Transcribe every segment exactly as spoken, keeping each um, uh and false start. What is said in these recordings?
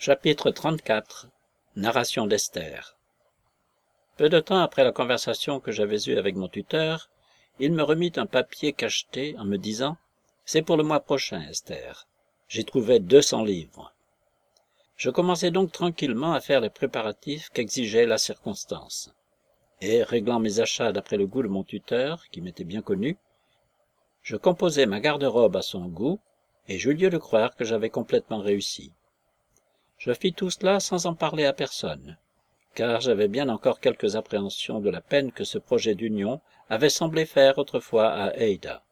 Chapitre trente-quatre. Narration d'Esther. Peu de temps après la conversation que j'avais eue avec mon tuteur, il me remit un papier cacheté en me disant « C'est pour le mois prochain, Esther. » J'y trouvais deux cents livres. Je commençai donc tranquillement à faire les préparatifs qu'exigeait la circonstance. Et, réglant mes achats d'après le goût de mon tuteur, qui m'était bien connu, je composai ma garde-robe à son goût, et j'eus lieu de croire que j'avais complètement réussi. Je fis tout cela sans en parler à personne, car j'avais bien encore quelques appréhensions de la peine que ce projet d'union avait semblé faire autrefois à Ada.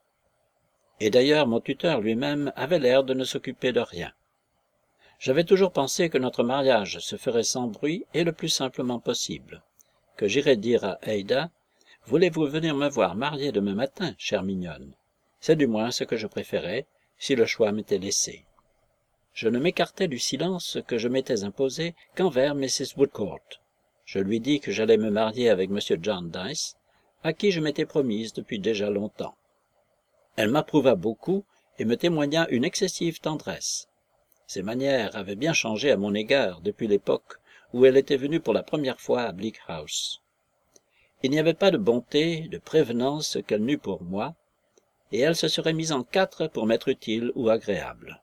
Et d'ailleurs mon tuteur lui-même avait l'air de ne s'occuper de rien. J'avais toujours pensé que notre mariage se ferait sans bruit et le plus simplement possible, que j'irais dire à Ada « Voulez-vous venir me voir mariée demain matin, chère mignonne ?» C'est du moins ce que je préférais, si le choix m'était laissé. Je ne m'écartai du silence que je m'étais imposé qu'envers missus Woodcourt. Je lui dis que j'allais me marier avec M. Jarndyce, à qui je m'étais promise depuis déjà longtemps. Elle m'approuva beaucoup et me témoigna une excessive tendresse. Ses manières avaient bien changé à mon égard depuis l'époque où elle était venue pour la première fois à Bleak House. Il n'y avait pas de bonté, de prévenance qu'elle n'eût pour moi, et elle se serait mise en quatre pour m'être utile ou agréable.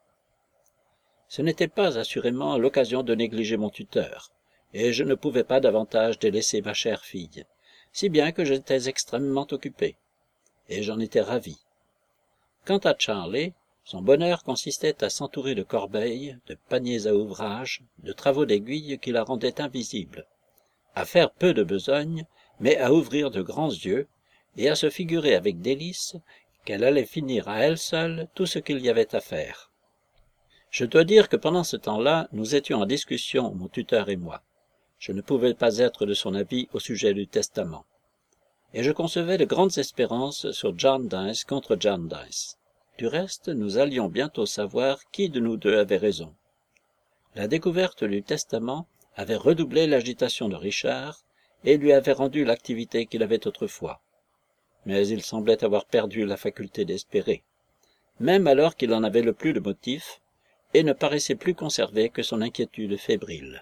Ce n'était pas assurément l'occasion de négliger mon tuteur, et je ne pouvais pas davantage délaisser ma chère fille, si bien que j'étais extrêmement occupé, et j'en étais ravi. Quant à Charlie, son bonheur consistait à s'entourer de corbeilles, de paniers à ouvrage, de travaux d'aiguille qui la rendaient invisible, à faire peu de besogne, mais à ouvrir de grands yeux, et à se figurer avec délice qu'elle allait finir à elle seule tout ce qu'il y avait à faire. Je dois dire que pendant ce temps-là, nous étions en discussion, mon tuteur et moi. Je ne pouvais pas être de son avis au sujet du testament. Et je concevais de grandes espérances sur Jarndyce contre Jarndyce. Du reste, nous allions bientôt savoir qui de nous deux avait raison. La découverte du testament avait redoublé l'agitation de Richard et lui avait rendu l'activité qu'il avait autrefois. Mais il semblait avoir perdu la faculté d'espérer, même alors qu'il en avait le plus de motifs, et ne paraissait plus conserver que son inquiétude fébrile.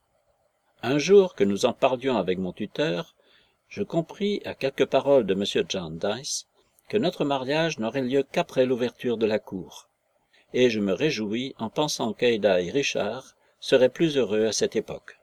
Un jour que nous en parlions avec mon tuteur, je compris à quelques paroles de M. Jarndyce que notre mariage n'aurait lieu qu'après l'ouverture de la cour, et je me réjouis en pensant qu'Ada et Richard seraient plus heureux à cette époque.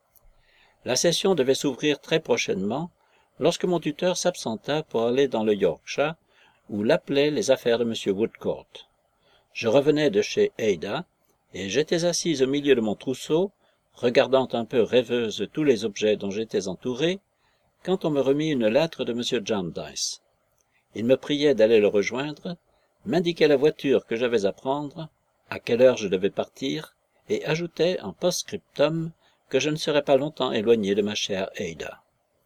La session devait s'ouvrir très prochainement, lorsque mon tuteur s'absenta pour aller dans le Yorkshire, où l'appelaient les affaires de M. Woodcourt. Je revenais de chez Ada, et j'étais assise au milieu de mon trousseau, regardant un peu rêveuse tous les objets dont j'étais entouré, quand on me remit une lettre de M. Jarndyce. Il me priait d'aller le rejoindre, m'indiquait la voiture que j'avais à prendre, à quelle heure je devais partir, et ajoutait en post-scriptum que je ne serais pas longtemps éloigné de ma chère Ada.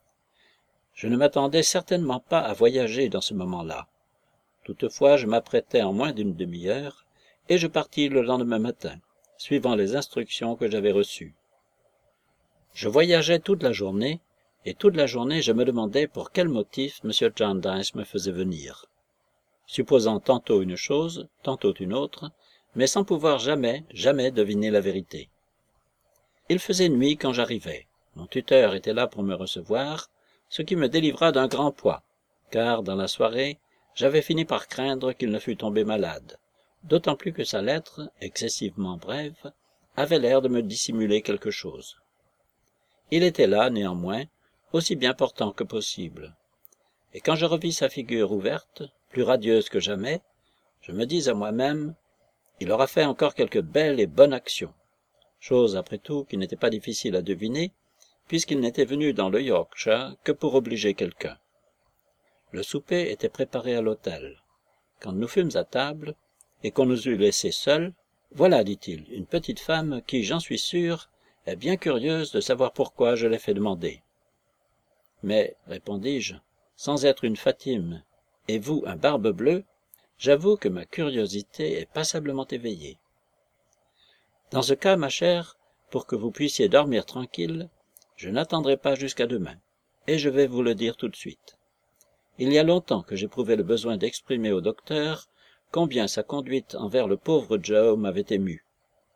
Je ne m'attendais certainement pas à voyager dans ce moment-là. Toutefois, je m'apprêtais en moins d'une demi-heure, et je partis le lendemain matin, suivant les instructions que j'avais reçues. Je voyageais toute la journée, et toute la journée je me demandais pour quel motif M. Jarndyce me faisait venir, supposant tantôt une chose, tantôt une autre, mais sans pouvoir jamais, jamais deviner la vérité. Il faisait nuit quand j'arrivai. Mon tuteur était là pour me recevoir, ce qui me délivra d'un grand poids, car, dans la soirée, j'avais fini par craindre qu'il ne fût tombé malade, d'autant plus que sa lettre, excessivement brève, avait l'air de me dissimuler quelque chose. Il était là, néanmoins, aussi bien portant que possible. Et quand je revis sa figure ouverte, plus radieuse que jamais, je me dis à moi-même, il aura fait encore quelque belle et bonne action, chose après tout qui n'était pas difficile à deviner, puisqu'il n'était venu dans le Yorkshire que pour obliger quelqu'un. Le souper était préparé à l'hôtel. Quand nous fûmes à table, et qu'on nous eut laissés seuls, « Voilà, dit-il, une petite femme qui, j'en suis sûr, est bien curieuse de savoir pourquoi je l'ai fait demander. » Mais, répondis-je, sans être une Fatime, et vous un barbe-bleue, j'avoue que ma curiosité est passablement éveillée. Dans ce cas, ma chère, pour que vous puissiez dormir tranquille, je n'attendrai pas jusqu'à demain, et je vais vous le dire tout de suite. Il y a longtemps que j'éprouvais le besoin d'exprimer au docteur combien sa conduite envers le pauvre Joe m'avait ému.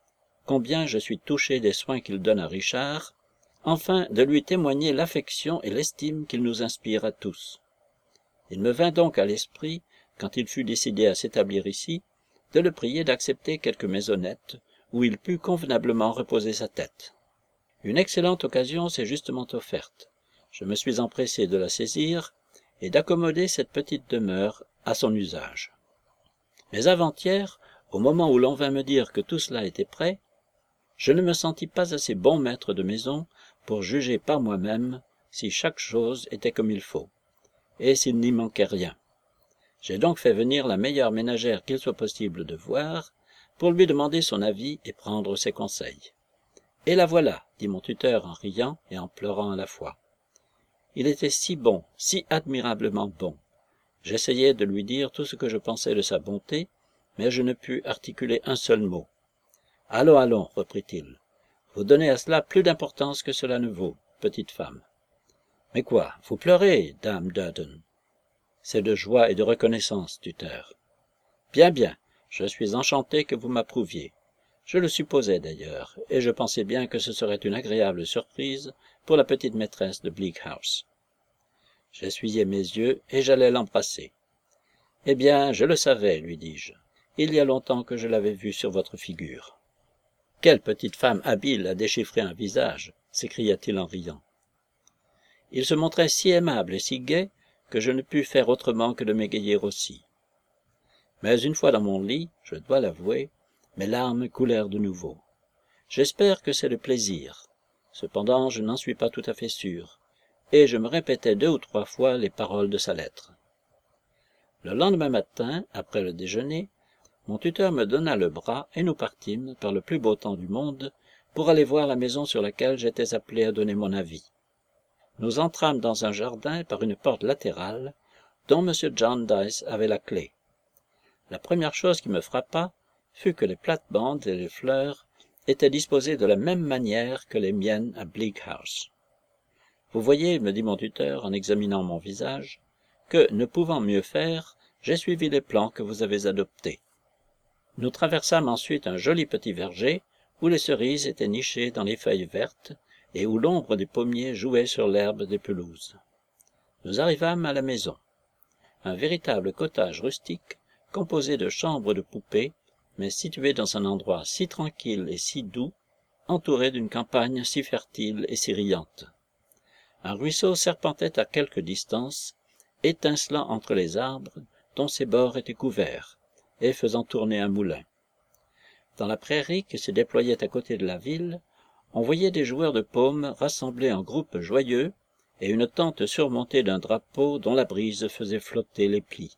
combien je suis touché des soins qu'il donne à Richard, enfin de lui témoigner l'affection et l'estime qu'il nous inspire à tous. Il me vint donc à l'esprit, quand il fut décidé à s'établir ici, de le prier d'accepter quelque maisonnette où il pût convenablement reposer sa tête. Une excellente occasion s'est justement offerte. Je me suis empressé de la saisir et d'accommoder cette petite demeure à son usage. Mais avant-hier, au moment où l'on vint me dire que tout cela était prêt, je ne me sentis pas assez bon maître de maison pour juger par moi-même si chaque chose était comme il faut, et s'il n'y manquait rien. J'ai donc fait venir la meilleure ménagère qu'il soit possible de voir, pour lui demander son avis et prendre ses conseils. Et la voilà, dit mon tuteur en riant et en pleurant à la fois. Il était si bon, si admirablement bon. J'essayai de lui dire tout ce que je pensais de sa bonté, mais je ne pus articuler un seul mot. « Allons, allons, reprit-il, vous donnez à cela plus d'importance que cela ne vaut, petite femme. Mais quoi, vous pleurez, dame Durden? C'est de joie et de reconnaissance, tuteur. Bien, bien, je suis enchanté que vous m'approuviez. Je le supposais d'ailleurs, et je pensais bien que ce serait une agréable surprise pour la petite maîtresse de Bleak House. J'essuyai mes yeux et j'allais l'embrasser. « Eh bien, je le savais, lui dis-je. Il y a longtemps que je l'avais vu sur votre figure. »« Quelle petite femme habile à déchiffrer un visage !» s'écria-t-il en riant. Il se montrait si aimable et si gai que je ne pus faire autrement que de m'égayer aussi. Mais une fois dans mon lit, je dois l'avouer, mes larmes coulèrent de nouveau. J'espère que c'est le plaisir. Cependant, je n'en suis pas tout à fait sûr, et je me répétais deux ou trois fois les paroles de sa lettre. Le lendemain matin, après le déjeuner, mon tuteur me donna le bras et nous partîmes, par le plus beau temps du monde, pour aller voir la maison sur laquelle j'étais appelé à donner mon avis. Nous entrâmes dans un jardin par une porte latérale, dont M. Jarndyce avait la clé. La première chose qui me frappa fut que les plates-bandes et les fleurs étaient disposées de la même manière que les miennes à Bleak House. Vous voyez, me dit mon tuteur en examinant mon visage, que, ne pouvant mieux faire, j'ai suivi les plans que vous avez adoptés. Nous traversâmes ensuite un joli petit verger, où les cerises étaient nichées dans les feuilles vertes, et où l'ombre des pommiers jouait sur l'herbe des pelouses. Nous arrivâmes à la maison. Un véritable cottage rustique, composé de chambres de poupées, mais situé dans un endroit si tranquille et si doux, entouré d'une campagne si fertile et si riante. Un ruisseau serpentait à quelque distance, étincelant entre les arbres, dont ses bords étaient couverts, et faisant tourner un moulin. Dans la prairie qui se déployait à côté de la ville, on voyait des joueurs de paume rassemblés en groupes joyeux, et une tente surmontée d'un drapeau dont la brise faisait flotter les plis.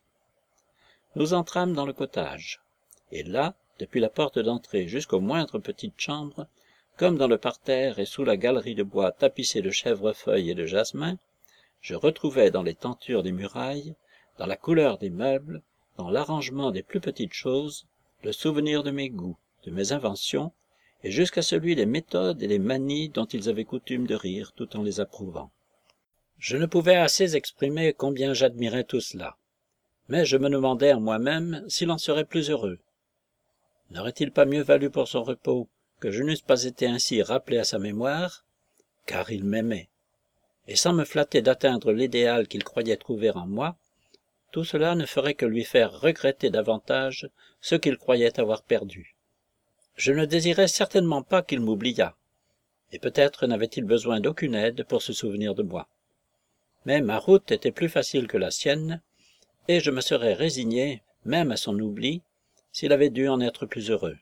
Nous entrâmes dans le cottage, et là, depuis la porte d'entrée jusqu'aux moindres petites chambres, comme dans le parterre et sous la galerie de bois tapissée de chèvrefeuilles et de jasmin, je retrouvais dans les tentures des murailles, dans la couleur des meubles, dans l'arrangement des plus petites choses, le souvenir de mes goûts, de mes inventions, et jusqu'à celui des méthodes et des manies dont ils avaient coutume de rire tout en les approuvant. Je ne pouvais assez exprimer combien j'admirais tout cela, mais je me demandais en moi-même s'il en serait plus heureux. N'aurait-il pas mieux valu pour son repos que je n'eusse pas été ainsi rappelé à sa mémoire, car il m'aimait, et sans me flatter d'atteindre l'idéal qu'il croyait trouver en moi, tout cela ne ferait que lui faire regretter davantage ce qu'il croyait avoir perdu. Je ne désirais certainement pas qu'il m'oubliât, et peut-être n'avait-il besoin d'aucune aide pour se souvenir de moi. Mais ma route était plus facile que la sienne, et je me serais résigné, même à son oubli, s'il avait dû en être plus heureux.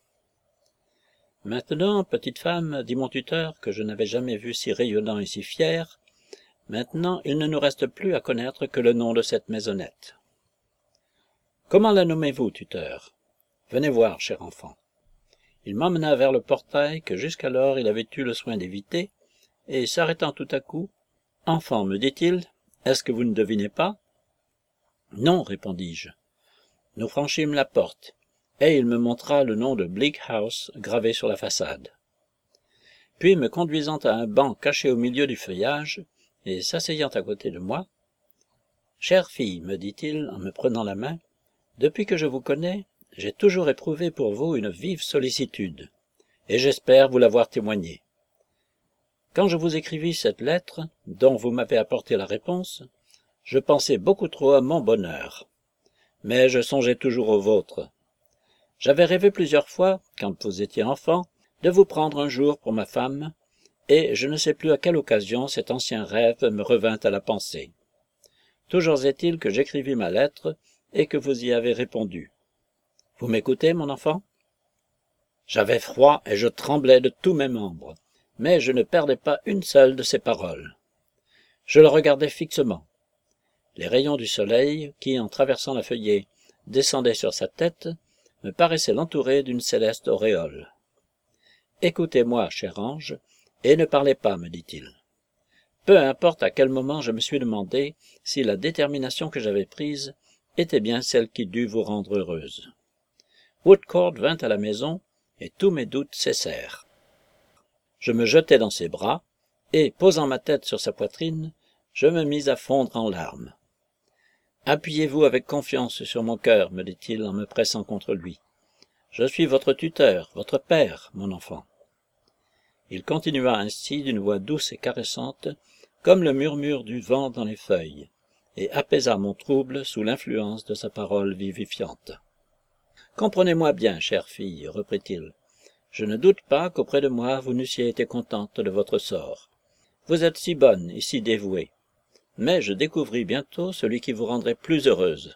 « Maintenant, petite femme, dit mon tuteur, que je n'avais jamais vu si rayonnant et si fier, maintenant il ne nous reste plus à connaître que le nom de cette maisonnette. »« Comment la nommez-vous, tuteur ? Venez voir, cher enfant. » Il m'emmena vers le portail que jusqu'alors il avait eu le soin d'éviter, et s'arrêtant tout à coup, « Enfant, me dit-il, est-ce que vous ne devinez pas ?»« Non, répondis-je. » Nous franchîmes la porte, et il me montra le nom de Bleak House gravé sur la façade. Puis, me conduisant à un banc caché au milieu du feuillage, et s'asseyant à côté de moi, « Chère fille, me dit-il en me prenant la main, depuis que je vous connais, j'ai toujours éprouvé pour vous une vive sollicitude, et j'espère vous l'avoir témoigné. Quand je vous écrivis cette lettre, dont vous m'avez apporté la réponse, je pensais beaucoup trop à mon bonheur, mais je songeais toujours au vôtre. J'avais rêvé plusieurs fois, quand vous étiez enfant, de vous prendre un jour pour ma femme, et je ne sais plus à quelle occasion cet ancien rêve me revint à la pensée. Toujours est-il que j'écrivis ma lettre et que vous y avez répondu. Vous m'écoutez, mon enfant? J'avais froid et je tremblais de tous mes membres, mais je ne perdais pas une seule de ces paroles. Je le regardais fixement. Les rayons du soleil, qui, en traversant la feuillée, descendaient sur sa tête, me paraissaient l'entourer d'une céleste auréole. « Écoutez-moi, cher ange, et ne parlez pas, me dit-il. Peu importe à quel moment je me suis demandé si la détermination que j'avais prise était bien celle qui dut vous rendre heureuse. Woodcourt vint à la maison, et tous mes doutes cessèrent. Je me jetai dans ses bras, et, posant ma tête sur sa poitrine, je me mis à fondre en larmes. « Appuyez-vous avec confiance sur mon cœur, me dit-il en me pressant contre lui. Je suis votre tuteur, votre père, mon enfant. » Il continua ainsi d'une voix douce et caressante, comme le murmure du vent dans les feuilles, et apaisa mon trouble sous l'influence de sa parole vivifiante. « Comprenez-moi bien, chère fille, reprit-il. Je ne doute pas qu'auprès de moi vous n'eussiez été contente de votre sort. Vous êtes si bonne et si dévouée. Mais je découvris bientôt celui qui vous rendrait plus heureuse.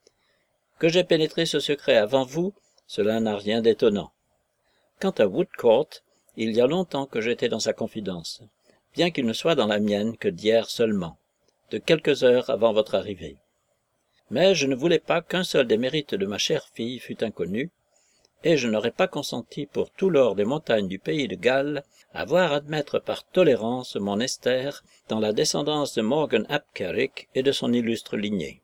Que j'aie pénétré ce secret avant vous, cela n'a rien d'étonnant. Quant à Woodcourt, il y a longtemps que j'étais dans sa confidence, bien qu'il ne soit dans la mienne que d'hier seulement, de quelques heures avant votre arrivée. Mais je ne voulais pas qu'un seul des mérites de ma chère fille fût inconnu, et je n'aurais pas consenti pour tout l'or des montagnes du pays de Galles à voir admettre par tolérance mon Esther dans la descendance de Morgan ap Kerrick et de son illustre lignée.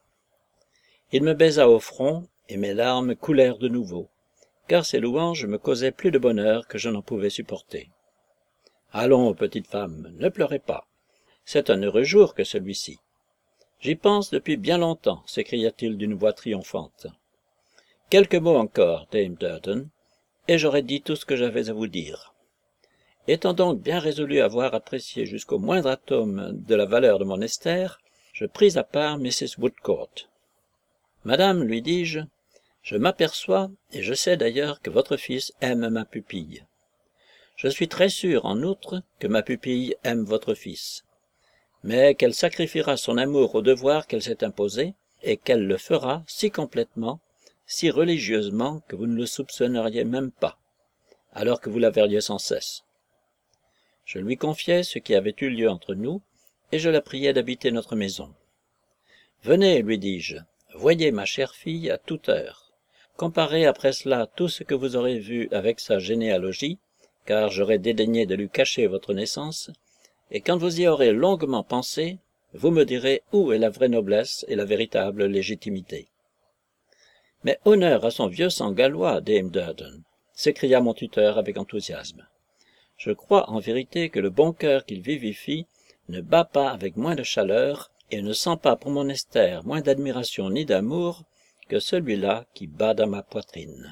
Il me baisa au front, et mes larmes coulèrent de nouveau, car ces louanges me causaient plus de bonheur que je n'en pouvais supporter. « Allons, petite femme, ne pleurez pas. C'est un heureux jour que celui-ci. J'y pense depuis bien longtemps, s'écria-t-il d'une voix triomphante. Quelques mots encore, Dame Durden, et j'aurai dit tout ce que j'avais à vous dire. Étant donc bien résolu à voir apprécié jusqu'au moindre atome de la valeur de mon Esther, je pris à part Missus Woodcourt. Madame, lui dis-je, je m'aperçois, et je sais d'ailleurs que votre fils aime ma pupille. Je suis très sûr, en outre, que ma pupille aime votre fils, mais qu'elle sacrifiera son amour au devoir qu'elle s'est imposé, et qu'elle le fera si complètement, si religieusement que vous ne le soupçonneriez même pas, alors que vous la verriez sans cesse. Je lui confiai ce qui avait eu lieu entre nous, et je la priai d'habiter notre maison. Venez, lui dis-je, voyez ma chère fille à toute heure. Comparez après cela tout ce que vous aurez vu avec sa généalogie, car j'aurais dédaigné de lui cacher votre naissance, et quand vous y aurez longuement pensé, vous me direz où est la vraie noblesse et la véritable légitimité. Mais honneur à son vieux sang gallois, Dame Durden, s'écria mon tuteur avec enthousiasme. Je crois en vérité que le bon cœur qu'il vivifie ne bat pas avec moins de chaleur et ne sent pas pour mon Esther moins d'admiration ni d'amour que celui-là qui bat dans ma poitrine.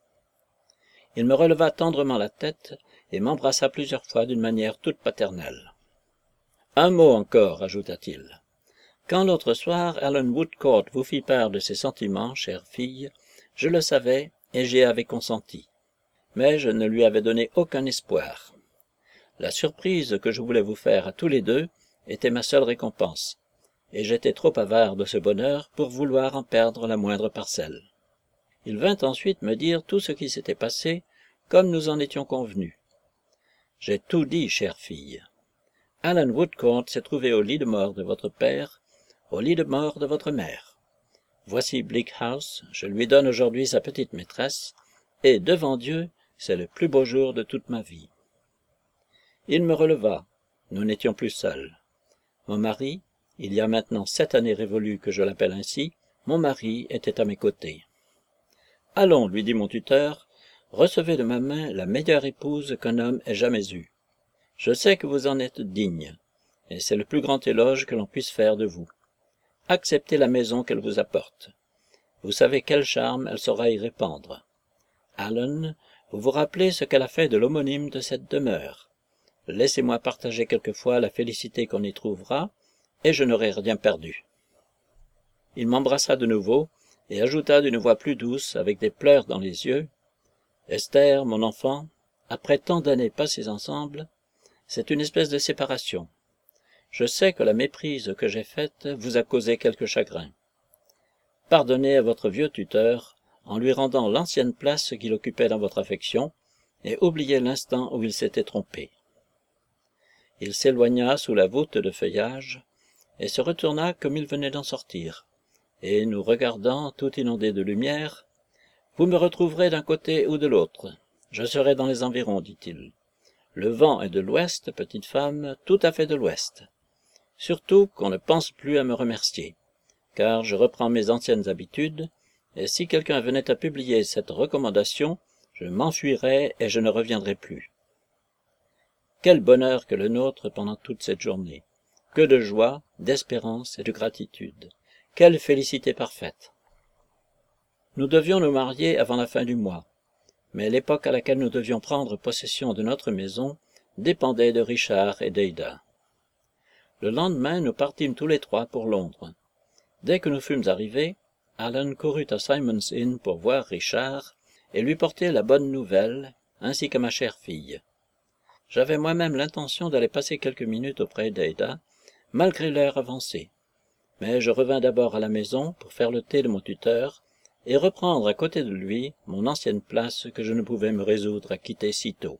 Il me releva tendrement la tête et m'embrassa plusieurs fois d'une manière toute paternelle. Un mot encore, ajouta-t-il. Quand l'autre soir Alan Woodcourt vous fit part de ses sentiments, chère fille, je le savais et j'y avais consenti. Mais je ne lui avais donné aucun espoir. La surprise que je voulais vous faire à tous les deux était ma seule récompense, et j'étais trop avare de ce bonheur pour vouloir en perdre la moindre parcelle. Il vint ensuite me dire tout ce qui s'était passé, comme nous en étions convenus. J'ai tout dit, chère fille. Alan Woodcourt s'est trouvé au lit de mort de votre père, au lit de mort de votre mère. Voici Bleak House, je lui donne aujourd'hui sa petite maîtresse, et devant Dieu, c'est le plus beau jour de toute ma vie. Il me releva, nous n'étions plus seuls. Mon mari, il y a maintenant sept années révolues que je l'appelle ainsi, mon mari était à mes côtés. Allons, lui dit mon tuteur, recevez de ma main la meilleure épouse qu'un homme ait jamais eue. Je sais que vous en êtes digne, et c'est le plus grand éloge que l'on puisse faire de vous. Acceptez la maison qu'elle vous apporte. Vous savez quel charme elle saura y répandre. Alan, Vous vous rappelez ce qu'elle a fait de l'homonyme de cette demeure. Laissez-moi partager quelquefois la félicité qu'on y trouvera, et je n'aurai rien perdu. » Il m'embrassa de nouveau, et ajouta d'une voix plus douce, avec des pleurs dans les yeux, « Esther, mon enfant, après tant d'années passées ensemble, c'est une espèce de séparation. Je sais que la méprise que j'ai faite vous a causé quelque chagrin. Pardonnez à votre vieux tuteur en lui rendant l'ancienne place qu'il occupait dans votre affection, et oubliez l'instant où il s'était trompé. » Il s'éloigna sous la voûte de feuillage, et se retourna comme il venait d'en sortir, et nous regardant tout inondés de lumière, « Vous me retrouverez d'un côté ou de l'autre. Je serai dans les environs, dit-il. Le vent est de l'ouest, petite femme, tout à fait de l'ouest. Surtout qu'on ne pense plus à me remercier, car je reprends mes anciennes habitudes, et si quelqu'un venait à publier cette recommandation, je m'enfuirais et je ne reviendrai plus. » Quel bonheur que le nôtre pendant toute cette journée! Que de joie, d'espérance et de gratitude! Quelle félicité parfaite! Nous devions nous marier avant la fin du mois, mais l'époque à laquelle nous devions prendre possession de notre maison dépendait de Richard et d'Ada. Le lendemain, nous partîmes tous les trois pour Londres. Dès que nous fûmes arrivés, Alan courut à Simon's Inn pour voir Richard et lui porter la bonne nouvelle, ainsi que ma chère fille. J'avais moi-même l'intention d'aller passer quelques minutes auprès d'Ada, malgré l'heure avancée. Mais je revins d'abord à la maison pour faire le thé de mon tuteur et reprendre à côté de lui mon ancienne place que je ne pouvais me résoudre à quitter si tôt.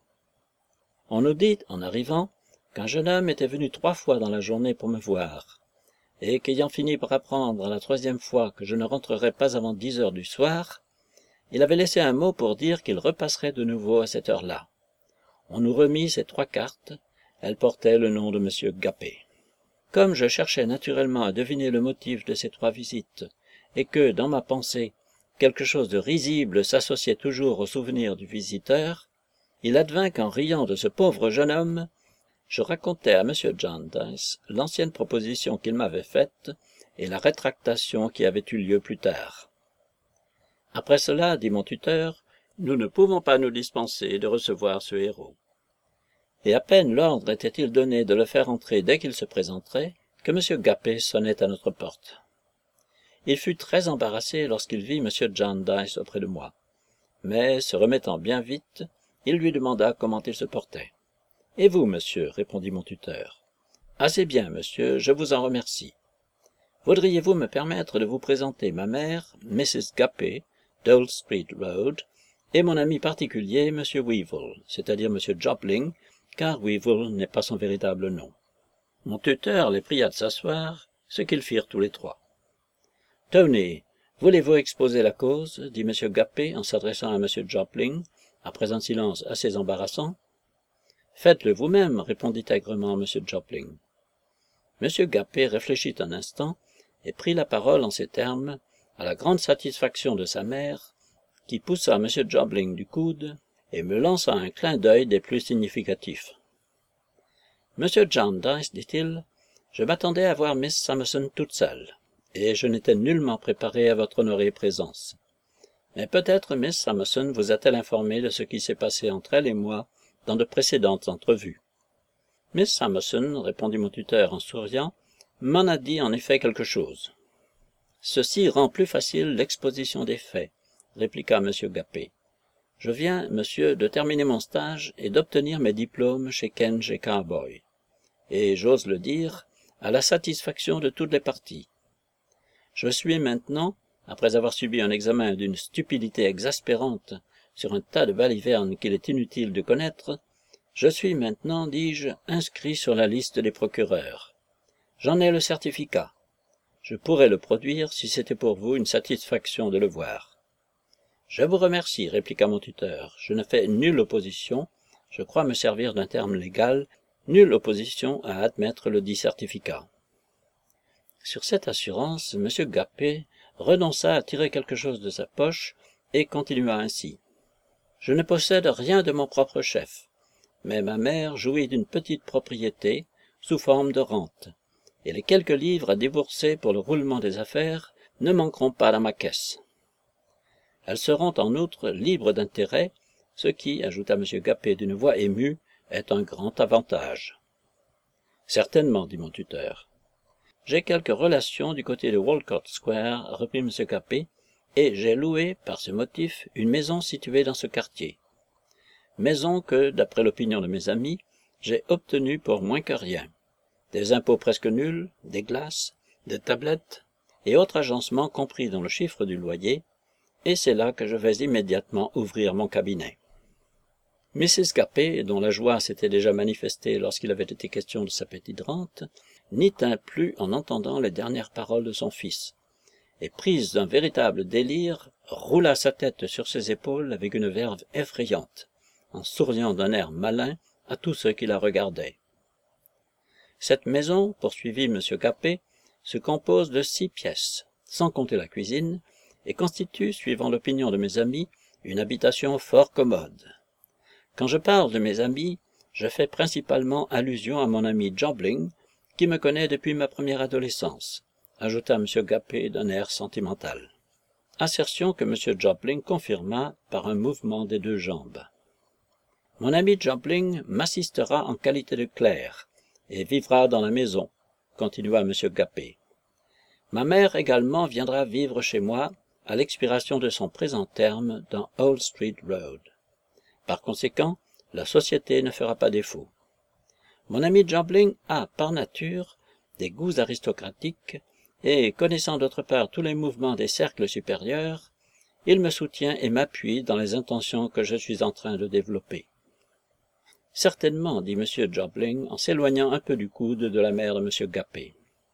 On nous dit, en arrivant, qu'un jeune homme était venu trois fois dans la journée pour me voir, et qu'ayant fini par apprendre à la troisième fois que je ne rentrerais pas avant dix heures du soir, il avait laissé un mot pour dire qu'il repasserait de nouveau à cette heure-là. On nous remit ces trois cartes, elles portaient le nom de M. Gappé. Comme je cherchais naturellement à deviner le motif de ces trois visites, et que, dans ma pensée, quelque chose de risible s'associait toujours au souvenir du visiteur, il advint qu'en riant de ce pauvre jeune homme, je racontais à M. Jarndyce l'ancienne proposition qu'il m'avait faite et la rétractation qui avait eu lieu plus tard. Après cela, dit mon tuteur, nous ne pouvons pas nous dispenser de recevoir ce héros. Et à peine l'ordre était-il donné de le faire entrer dès qu'il se présenterait, que M. Gappé sonnait à notre porte. Il fut très embarrassé lorsqu'il vit M. Jarndyce auprès de moi, mais, se remettant bien vite, il lui demanda comment il se portait. « Et vous, monsieur ?» répondit mon tuteur. « Assez bien, monsieur, je vous en remercie. Voudriez-vous me permettre de vous présenter ma mère, Missus Gappé, d'Old Street Road, et mon ami particulier, M. Weevil, c'est-à-dire M. Jopling, car Weevil n'est pas son véritable nom. » Mon tuteur les pria de s'asseoir, ce qu'ils firent tous les trois. « Tony, voulez-vous exposer la cause ?» dit M. Gappé en s'adressant à M. Jopling, après un silence assez embarrassant. « Faites-le vous-même, » répondit aigrement M. Jopling. M. Gappé réfléchit un instant et prit la parole en ces termes, à la grande satisfaction de sa mère, qui poussa M. Jopling du coude et me lança un clin d'œil des plus significatifs. « Monsieur Jarndyce, dit-il, je m'attendais à voir Miss Summerson toute seule, et je n'étais nullement préparé à votre honorée présence. Mais peut-être Miss Summerson vous a-t-elle informé de ce qui s'est passé entre elle et moi dans de précédentes entrevues. »« Miss Summerson, répondit mon tuteur en souriant, m'en a dit en effet quelque chose. »« Ceci rend plus facile l'exposition des faits, » répliqua M. Gappé. « Je viens, monsieur, de terminer mon stage et d'obtenir mes diplômes chez Kenge et Carboy, et, j'ose le dire, à la satisfaction de toutes les parties. Je suis maintenant, après avoir subi un examen d'une stupidité exaspérante sur un tas de balivernes qu'il est inutile de connaître, je suis maintenant, dis-je, inscrit sur la liste des procureurs. J'en ai le certificat. Je pourrais le produire si c'était pour vous une satisfaction de le voir. « Je vous remercie, répliqua mon tuteur. Je ne fais nulle opposition, je crois me servir d'un terme légal, nulle opposition à admettre le dit certificat. » Sur cette assurance, M. Gappé renonça à tirer quelque chose de sa poche et continua ainsi. « Je ne possède rien de mon propre chef, mais ma mère jouit d'une petite propriété sous forme de rente, et les quelques livres à débourser pour le roulement des affaires ne manqueront pas dans ma caisse. Elles seront en outre libres d'intérêt ce qui, ajouta M. Gappé d'une voix émue, est un grand avantage. Certainement, dit mon tuteur. J'ai quelques relations du côté de Walcott Square, reprit M. Gappé, et j'ai loué, par ce motif, une maison située dans ce quartier. Maison que, d'après l'opinion de mes amis, j'ai obtenue pour moins que rien. Des impôts presque nuls, des glaces, des tablettes, et autres agencements compris dans le chiffre du loyer, et c'est là que je vais immédiatement ouvrir mon cabinet. Missus Gappé, dont la joie s'était déjà manifestée lorsqu'il avait été question de sa petite rente, n'y tint plus en entendant les dernières paroles de son fils, et prise d'un véritable délire, roula sa tête sur ses épaules avec une verve effrayante, en souriant d'un air malin à tous ceux qui la regardaient. Cette maison, poursuivit M. Gappé, se compose de six pièces, sans compter la cuisine, et constitue, suivant l'opinion de mes amis, une habitation fort commode. Quand je parle de mes amis, je fais principalement allusion à mon ami Jobling, qui me connaît depuis ma première adolescence, ajouta M. Gappé d'un air sentimental. Assertion que M. Jobling confirma par un mouvement des deux jambes. Mon ami Jobling m'assistera en qualité de clerc, et vivra dans la maison, continua M. Gappé. Ma mère également viendra vivre chez moi à l'expiration de son présent terme dans Old Street Road. Par conséquent, la société ne fera pas défaut. Mon ami Jobling a, par nature, des goûts aristocratiques, et, connaissant d'autre part tous les mouvements des cercles supérieurs, il me soutient et m'appuie dans les intentions que je suis en train de développer. Certainement, dit M. Jobling, en s'éloignant un peu du coude de la mère de M. Gappé.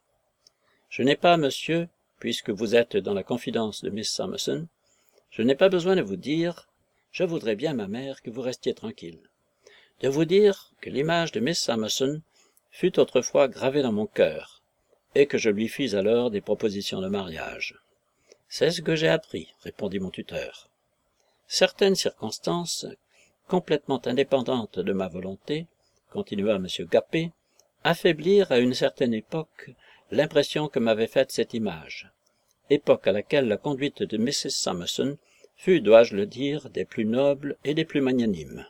Je n'ai pas, monsieur, puisque vous êtes dans la confidence de Miss Summerson, je n'ai pas besoin de vous dire, je voudrais bien, ma mère, que vous restiez tranquille, de vous dire que l'image de Miss Summerson fut autrefois gravée dans mon cœur, et que je lui fis alors des propositions de mariage. C'est ce que j'ai appris, répondit mon tuteur. Certaines circonstances, complètement indépendantes de ma volonté, continua M. Gappé, affaiblirent à une certaine époque l'impression que m'avait faite cette image, époque à laquelle la conduite de Missus Summerson fut, dois-je le dire, des plus nobles et des plus magnanimes.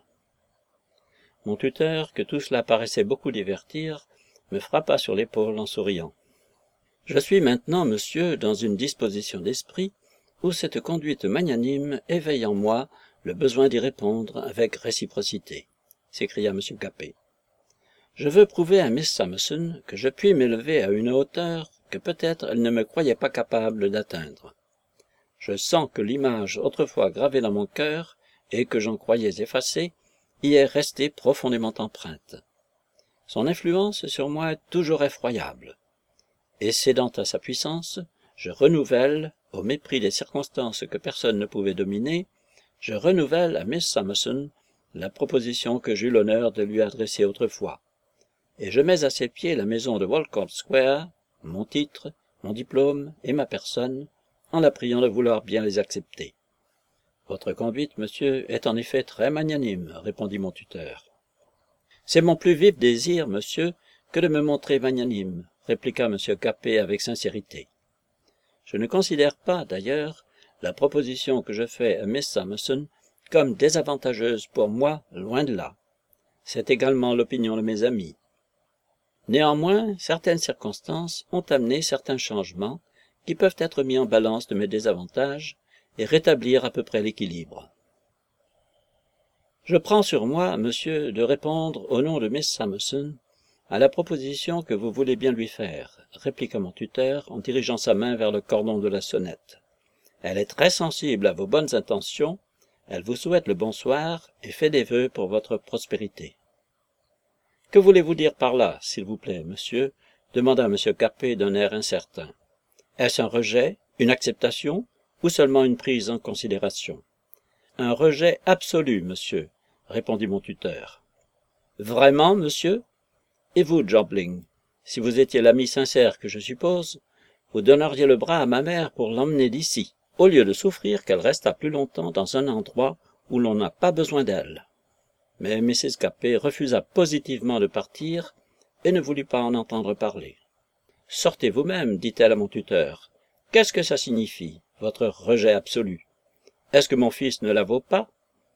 Mon tuteur, que tout cela paraissait beaucoup divertir, me frappa sur l'épaule en souriant. Je suis maintenant, monsieur, dans une disposition d'esprit où cette conduite magnanime éveille en moi le besoin d'y répondre avec réciprocité, s'écria M. Gappé. Je veux prouver à Miss Summerson que je puis m'élever à une hauteur que peut-être elle ne me croyait pas capable d'atteindre. Je sens que l'image autrefois gravée dans mon cœur, et que j'en croyais effacée, y est restée profondément empreinte. Son influence sur moi est toujours effroyable. Et cédant à sa puissance, je renouvelle, au mépris des circonstances que personne ne pouvait dominer, je renouvelle à Miss Summerson la proposition que j'eus l'honneur de lui adresser autrefois, et je mets à ses pieds la maison de Walcott Square, mon titre, mon diplôme et ma personne, en la priant de vouloir bien les accepter. Votre conduite, monsieur, est en effet très magnanime, répondit mon tuteur. C'est mon plus vif désir, monsieur, que de me montrer magnanime, répliqua M. Gappé avec sincérité. Je ne considère pas, d'ailleurs, la proposition que je fais à Miss Summerson comme désavantageuse pour moi, loin de là. C'est également l'opinion de mes amis. Néanmoins, certaines circonstances ont amené certains changements qui peuvent être mis en balance de mes désavantages et rétablir à peu près l'équilibre. Je prends sur moi, monsieur, de répondre au nom de Miss Summerson à la proposition que vous voulez bien lui faire, répliqua mon tuteur en dirigeant sa main vers le cordon de la sonnette. Elle est très sensible à vos bonnes intentions, elle vous souhaite le bonsoir et fait des vœux pour votre prospérité. Que voulez-vous dire par là, s'il vous plaît, monsieur? Demanda M. Gappé d'un air incertain. Est-ce un rejet, une acceptation, ou seulement une prise en considération? Un rejet absolu, monsieur, répondit mon tuteur. Vraiment, monsieur? Et vous, Jobling, si vous étiez l'ami sincère que je suppose, vous donneriez le bras à ma mère pour l'emmener d'ici, au lieu de souffrir qu'elle restât plus longtemps dans un endroit où l'on n'a pas besoin d'elle. Mais Missus Gappé refusa positivement de partir et ne voulut pas en entendre parler. « Sortez vous-même, dit-elle à mon tuteur. Qu'est-ce que ça signifie, votre rejet absolu? Est-ce que mon fils ne la vaut pas?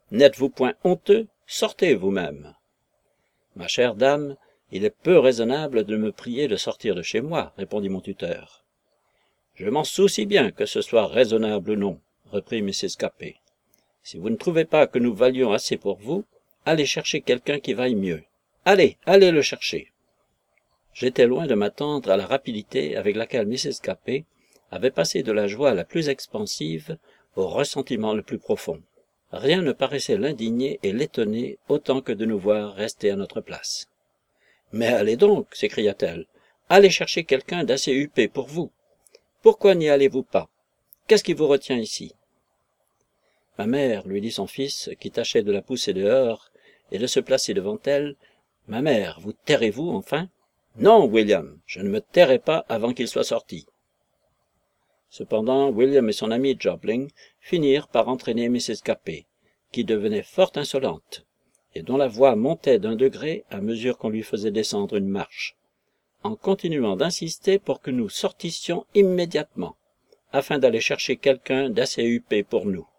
N'êtes-vous point honteux? Sortez vous-même. Ma chère dame, il est peu raisonnable de me prier de sortir de chez moi, répondit mon tuteur. Je m'en soucie bien que ce soit raisonnable ou non, reprit Mrs Capet. Si vous ne trouvez pas que nous valions assez pour vous, allez chercher quelqu'un qui vaille mieux. Allez, allez le chercher. J'étais loin de m'attendre à la rapidité avec laquelle Mrs Capet avait passé de la joie la plus expansive au ressentiment le plus profond. Rien ne paraissait l'indigner et l'étonner autant que de nous voir rester à notre place. « Mais allez donc, s'écria-t-elle, allez chercher quelqu'un d'assez huppé pour vous. Pourquoi n'y allez-vous pas? Qu'est-ce qui vous retient ici ?» Ma mère, lui dit son fils, qui tâchait de la pousser dehors et de se placer devant elle, « Ma mère, vous tairez-vous enfin? »« Non, William, je ne me tairai pas avant qu'il soit sorti. » Cependant, William et son ami Jobling finirent par entraîner Mrs Capet, qui devenait fort insolente, et dont la voix montait d'un degré à mesure qu'on lui faisait descendre une marche, en continuant d'insister pour que nous sortissions immédiatement, afin d'aller chercher quelqu'un d'assez huppé pour nous.